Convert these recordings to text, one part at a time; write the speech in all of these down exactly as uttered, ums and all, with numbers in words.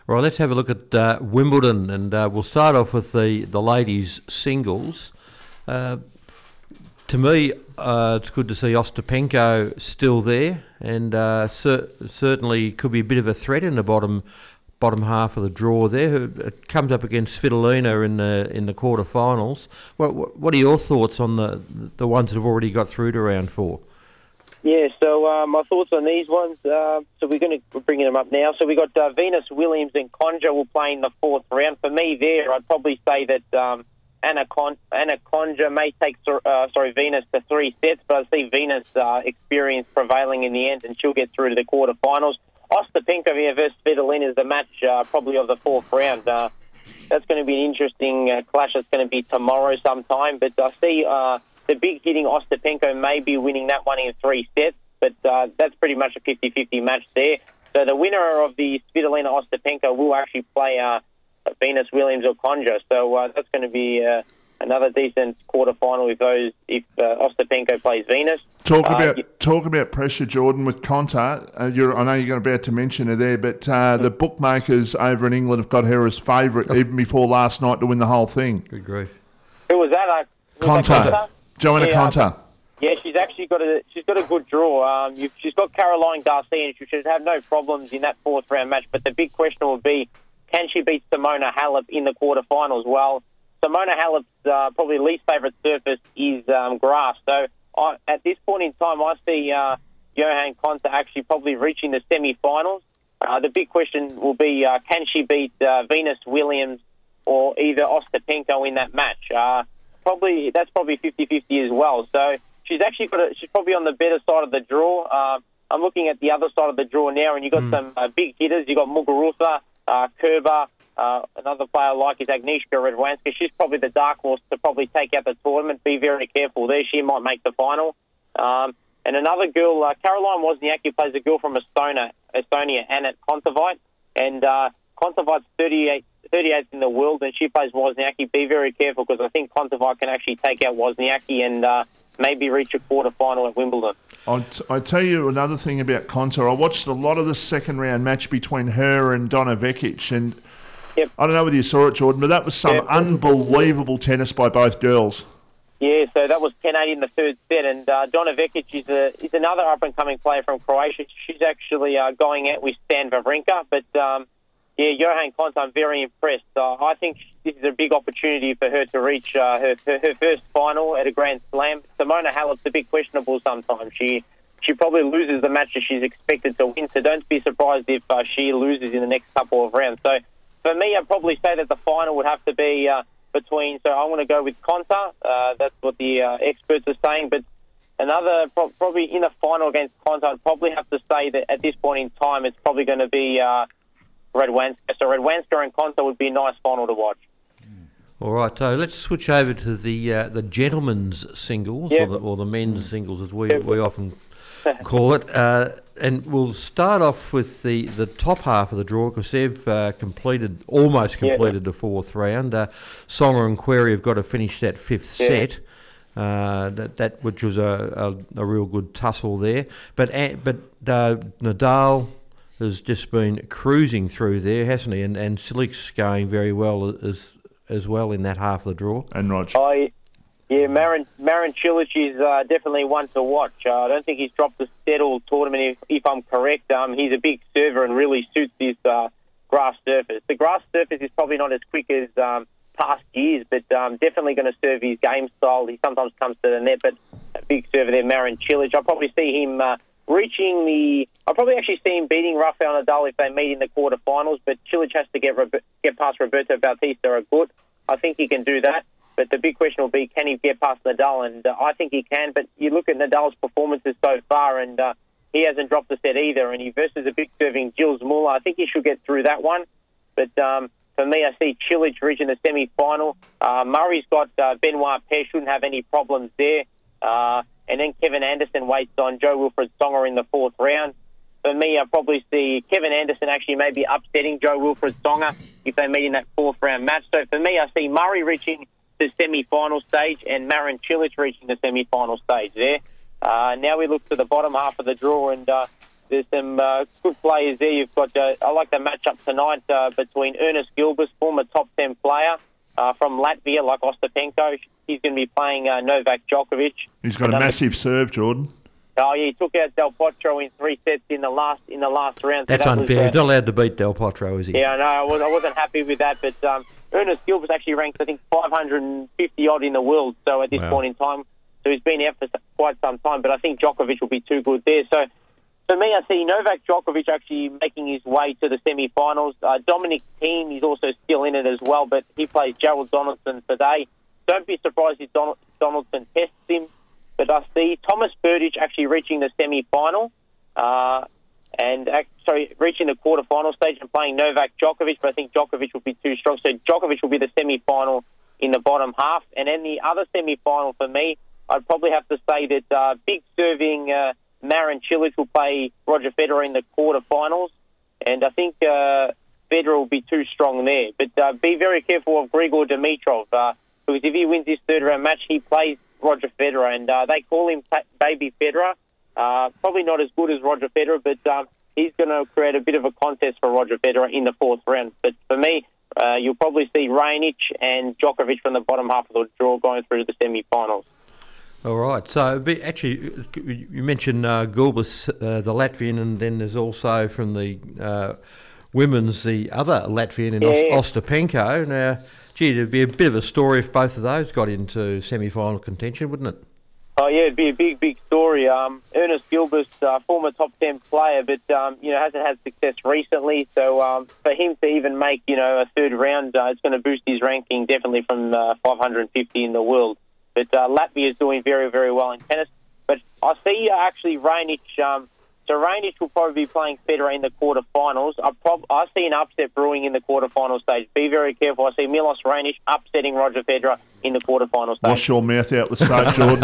Right, let's have a look at uh, Wimbledon, and uh, we'll start off with the, the ladies' singles. Uh, to me, uh, it's good to see Ostapenko still there, and uh, cer- certainly could be a bit of a threat in the bottom bottom half of the draw there. It comes up against Svitolina in the in the quarterfinals. What what are your thoughts on the the ones that have already got through to round four? Yeah, so uh, my thoughts on these ones, uh, so we're going to we're bringing them up now. So we got uh, Venus Williams and Conja will play in the fourth round. For me there, I'd probably say that um, Anna, Con- Anna Conja may take uh, sorry Venus to three sets, but I see Venus uh, experience prevailing in the end, and she'll get through to the quarterfinals. Ostapenko here versus Svitolina is the match uh, probably of the fourth round. Uh, that's going to be an interesting uh, clash. It's going to be tomorrow sometime, but I see... Uh, The big hitting Ostapenko may be winning that one in three sets, but uh, that's pretty much a fifty-fifty match there. So the winner of the Svitolina Ostapenko will actually play uh, Venus Williams or Conja. So uh, that's going to be uh, another decent quarterfinal if those if uh, Ostapenko plays Venus. Talk uh, about you, talk about pressure, Jordan, with Konta. Uh, you're, I know you're about to mention her there, but uh, the bookmakers over in England have got her as favourite even before last night to win the whole thing. Good grief. Who was that? Uh, was Konta. that Konta? Joanna yeah, Konta. Yeah, she's actually got a she's got a good draw. Um, you've, she's got Caroline Garcia, and she should have no problems in that fourth round match. But the big question will be, can she beat Simona Halep in the quarterfinals? Well, Simona Halep's uh, probably least favourite surface is um, grass. So I, at this point in time, I see uh, Johann Konta actually probably reaching the semi-finals. Uh, the big question will be, uh, can she beat uh, Venus Williams or either Ostapenko in that match? Uh, Probably that's probably fifty-fifty as well. So she's actually got a, she's probably on the better side of the draw. Uh, I'm looking at the other side of the draw now, and you've got mm. some uh, big hitters. You've got Muguruza, uh, Kerber, uh, another player like is Agnieszka Radwanska. She's probably the dark horse to probably take out the tournament. Be very careful there. She might make the final. Um, and another girl, uh, Caroline Wozniacki, plays a girl from Estonia, Estonia, Anett Kontaveit. And uh, Kontaveit's thirty-eight thirty-eighth in the world, and she plays Wozniacki. Be very careful, because I think Kontaveit can actually take out Wozniacki and uh, maybe reach a quarter-final at Wimbledon. I'll t- I tell you another thing about Konta. I watched a lot of the second-round match between her and Donna Vekic, and yep. I don't know whether you saw it, Jordan, but that was some yep. unbelievable tennis by both girls. Yeah, so that was ten eight in the third set, and uh, Donna Vekic is, a, is another up-and-coming player from Croatia. She's actually uh, going out with Stan Wawrinka, but... Um, Yeah, Johann Konta, I'm very impressed. Uh, I think this is a big opportunity for her to reach uh, her, her her first final at a Grand Slam. Simona Halep's a bit questionable sometimes. She she probably loses the match that she's expected to win, so don't be surprised if uh, she loses in the next couple of rounds. So for me, I'd probably say that the final would have to be uh, between... So I'm going to go with Konta. Uh, that's what the uh, experts are saying. But another, pro- probably in the final against Konta, I'd probably have to say that at this point in time, it's probably going to be... Uh, Radwanska. So Radwanska and Konta would be a nice final to watch. All right, so let's switch over to the uh, the gentlemen's singles, yep. or, the, or the men's singles, as we, we often call it. Uh, and we'll start off with the, the top half of the draw, because they've uh, completed, almost completed yep. the fourth round. Uh, Songer and Querrey have got to finish that fifth yep. set. Uh, that that which was a, a, a real good tussle there. But uh, but uh, Nadal has just been cruising through there, hasn't he? And and Silik's going very well as as well in that half of the draw. And Roger. I, yeah, Marin Marin Cilic is uh, definitely one to watch. Uh, I don't think he's dropped a set all tournament, if, if I'm correct. Um, he's a big server and really suits this uh, grass surface. The grass surface is probably not as quick as um, past years, but um, definitely going to serve his game style. He sometimes comes to the net, but a big server there, Marin Cilic. I'll probably see him... Uh, Reaching the, I'll probably actually see him beating Rafael Nadal if they meet in the quarterfinals. But Cilic has to get get past Roberto Bautista Agut. I think he can do that. But the big question will be, can he get past Nadal? And uh, I think he can. But you look at Nadal's performances so far, and uh, he hasn't dropped a set either. And he versus a big serving Gilles Muller. I think he should get through that one. But um, for me, I see Cilic reaching the semi-final. Uh, Murray's got uh, Benoit Paire, shouldn't have any problems there. Uh, And then Kevin Anderson waits on Jo-Wilfried Tsonga in the fourth round. For me, I probably see Kevin Anderson actually maybe upsetting Jo-Wilfried Tsonga if they meet in that fourth round match. So for me, I see Murray reaching the semi-final stage and Marin Cilic reaching the semi-final stage there. Uh, now we look to the bottom half of the draw, and uh, there's some uh, good players there. You've got, uh, I like the matchup tonight uh, between Ernest Gilbert, former top ten player uh, from Latvia, like Ostapenko. He's going to be playing uh, Novak Djokovic. He's got Another, a massive serve, Jordan. Oh yeah, he took out Del Potro in three sets in the last in the last round. That's so that unfair. Was, uh, He's not allowed to beat Del Potro, is he? Yeah, no, I, was, I wasn't happy with that. But um, Ernest Gilbert's actually ranked, I think, five hundred fifty odd in the world. So at this Wow. point in time, so he's been out for quite some time. But I think Djokovic will be too good there. So for me, I see Novak Djokovic actually making his way to the semi-finals. Uh, Dominic Thiem is also still in it as well, but he plays Gerald Donaldson today. Don't be surprised if Donald, Donaldson tests him. But I see Thomas Berdych actually reaching the semi-final, uh, and uh, sorry, reaching the quarter-final stage and playing Novak Djokovic. But I think Djokovic will be too strong, so Djokovic will be the semi-final in the bottom half. And then the other semi-final for me, I'd probably have to say that uh, big serving uh, Marin Cilic will play Roger Federer in the quarter-finals, and I think uh, Federer will be too strong there. But uh, be very careful of Grigor Dimitrov, uh, because if he wins this third-round match, he plays Roger Federer, and uh, they call him Baby Federer. Uh, probably not as good as Roger Federer, but um, he's going to create a bit of a contest for Roger Federer in the fourth round. But for me, uh, you'll probably see Raonic and Djokovic from the bottom half of the draw going through to the semi-finals. All right. So but actually, you mentioned uh, Gulbis, uh, the Latvian, and then there's also from the uh, women's the other Latvian in Yeah, Os- yeah. Ostapenko. Now, gee, it'd be a bit of a story if both of those got into semi-final contention, wouldn't it? Oh yeah, it'd be a big, big story. Um, Ernest Gilbert, uh, former top ten player, but um, you know hasn't had success recently. So um, for him to even make you know a third round, uh, it's going to boost his ranking definitely from uh, five hundred fifty in the world. But uh, Latvia is doing very, very well in tennis. But I see uh, actually Raonic. Um, so Raonic will probably be playing Federer in the quarterfinals. I, prob- I see an upset brewing in the quarterfinal stage. Be very careful. I see Milos Raonic upsetting Roger Federer in the quarterfinal stage. Wash your mouth out with soap, Jordan.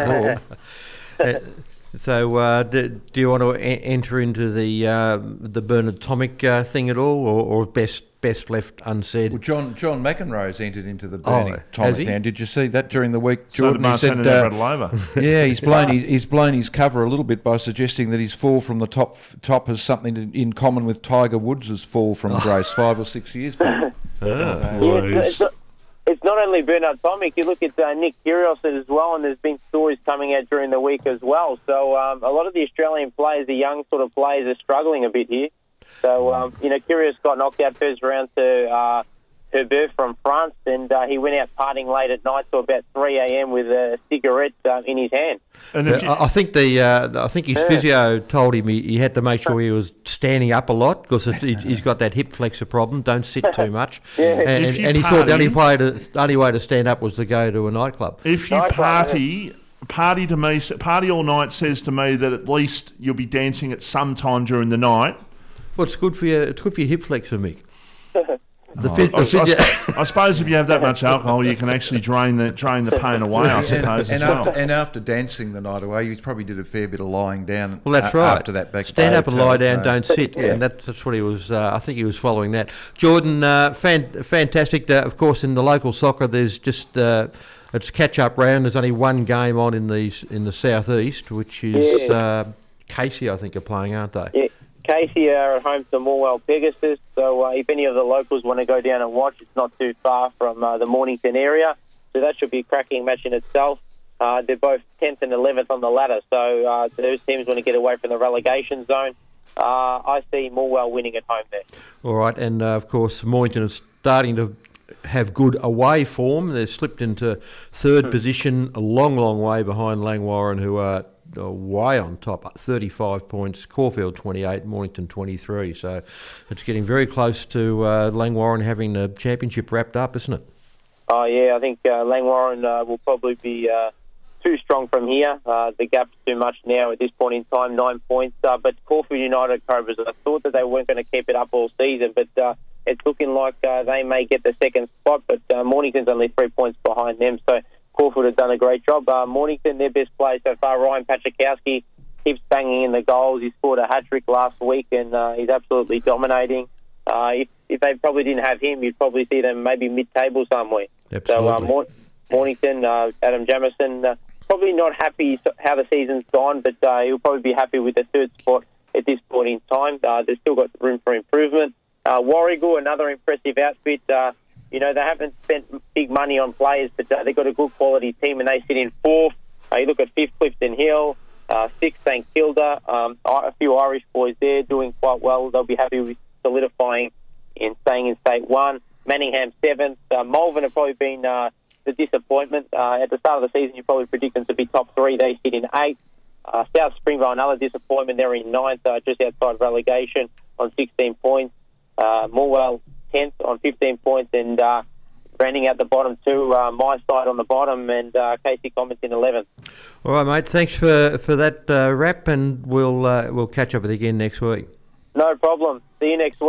uh, so, uh, do, do you want to e- enter into the uh, the Bernard Tomic uh, thing at all, or, or best best left unsaid? Well, John John McEnroe's entered into the Oh, Burning has Tomic he? now. Did you see that during the week, So did Jordan? He said, Martina uh, Navratilova. yeah, he's blown his, he's blown his cover a little bit by suggesting that his fall from the top top has something in, in common with Tiger Woods' fall from grace five or six years back. Ah, Yeah, boys. it's, it's, not, it's not only Bernard Tomic. You look at uh, Nick Kyrgios as well, and there's been stories coming out during the week as well. So um, a lot of the Australian players, the young sort of players, are struggling a bit here. So, um, you know, Kyrgios got knocked out first round to uh, Herbert from France, and uh, he went out partying late at night to about three a.m. with a cigarette uh, in his hand. And if you, I I think the uh, I think his Yeah. physio told him he, he had to make sure he was standing up a lot because he, he's got that hip flexor problem. Don't sit too much. Yeah. And, If and, you and he thought the only way party- to only way to stand up was to go to a nightclub. if you Nice one, party, party to me, party all night says to me that at least you'll be dancing at some time during the night. Well, it's good for your it's good for your hip flexor, Mick. The Oh, phys- I, the physio- I- I suppose if you have that much alcohol, you can actually drain the drain the pain away. I and, suppose and as well. after and after dancing the night away, you probably did a fair bit of lying down. Well, that's a- right. After that, back to stand the up and hotel, lie down, so- don't sit, Yeah. and that's, that's what he was. Uh, I think he was following that. Jordan, uh, fan, fantastic. Uh, of course, in the local soccer, there's just uh, it's catch-up round. There's only one game on in the in the southeast, which is Yeah. uh, Casey, I think, are playing, aren't they? Yeah. Casey are at home to Morwell Pegasus, so uh, if any of the locals want to go down and watch, it's not too far from uh, the Mornington area, so that should be a cracking match in itself. Uh, they're both tenth and eleventh on the ladder, so uh, those teams want to get away from the relegation zone. Uh, I see Morwell winning at home there. All right, and uh, of course, Mornington is starting to have good away form. They've slipped into third Hmm. position, a long, long way behind Langwarren, who are uh, way on top, thirty-five points. Caulfield twenty-eight, Mornington twenty-three. So it's getting very close to uh, Langwarren having the championship wrapped up, isn't it? Oh, yeah, I think uh, Langwarren uh, will probably be uh, too strong from here. Uh, the gap's too much now at this point in time, nine points. Uh, but Caulfield United Cobras, I thought that they weren't going to keep it up all season, but uh, it's looking like uh, they may get the second spot, but uh, Mornington's only three points behind them, so Caulfield have done a great job. Uh, Mornington, their best player so far, Ryan Pachakowski, keeps banging in the goals. He scored a hat-trick last week, and uh, he's absolutely dominating. Uh, if, if they probably didn't have him, you'd probably see them maybe mid-table somewhere. Absolutely. So uh, Mor- Mornington, uh, Adam Jamison, uh, probably not happy how the season's gone, but uh, he'll probably be happy with the third spot. at this point in time. Uh, they've still got room for improvement. Uh, Warragul, another impressive outfit. Uh, you know, they haven't spent big money on players, but uh, they've got a good quality team, and they sit in fourth. Uh, you look at fifth, Clifton Hill, uh, sixth, St Kilda. Um, a few Irish boys there doing quite well. They'll be happy with solidifying and staying in State One. Manningham seventh. Uh, Malvern have probably been uh, the disappointment. Uh, at the start of the season, you probably predict them to be top three. They sit in eighth. Uh, South Springvale, another disappointment. They're in ninth, uh, just outside relegation on sixteen points. Uh, Morwell tenth on fifteen points, and uh, rounding out the bottom two, uh, my side on the bottom, and uh, Casey Commons in eleventh. All right, mate. Thanks for for that uh, wrap, and we'll uh, we'll catch up with you again next week. No problem. See you next week.